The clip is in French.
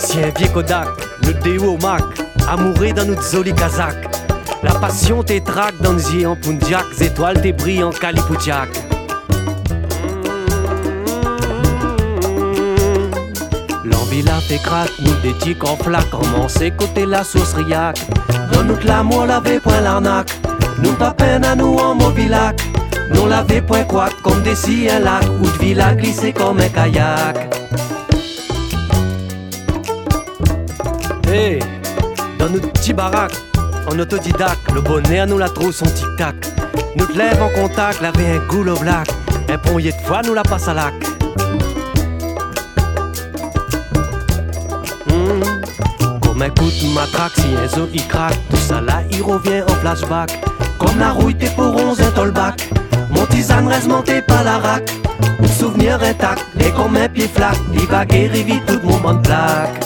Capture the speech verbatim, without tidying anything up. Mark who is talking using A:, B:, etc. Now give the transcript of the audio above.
A: Ancien vieux Kodak, le déo au Mac, amouré dans notre joli Kazakh. La passion t'es traque dans les yeux en Punjak, étoiles t'es brillent en Kalipoudiak. L'envie la fait craque, nous des tics en flaque, commencer côté la sauce riac. Dans notre l'amour l'avait point l'arnaque, nous pas peine à nous en mobilac. Nous l'avait point quoi, comme des si un lac, ou de villa glissé comme un kayak. Hey, dans notre petit baraque, en autodidacte, le bonnet à nous la trouve son tic-tac. Nous te lève en contact, l'avait un goulot black, un ponnier de fois nous la passe à lac. Mmh. Comme un coup de matraque, si un zo y craque, tout ça là il revient en flashback. Comme la rouille t'es pour onze un tollback, mon tisane reste monté par la rack. Le souvenir intact, et comme un pied flac, divaguer vite tout le moment de plaque.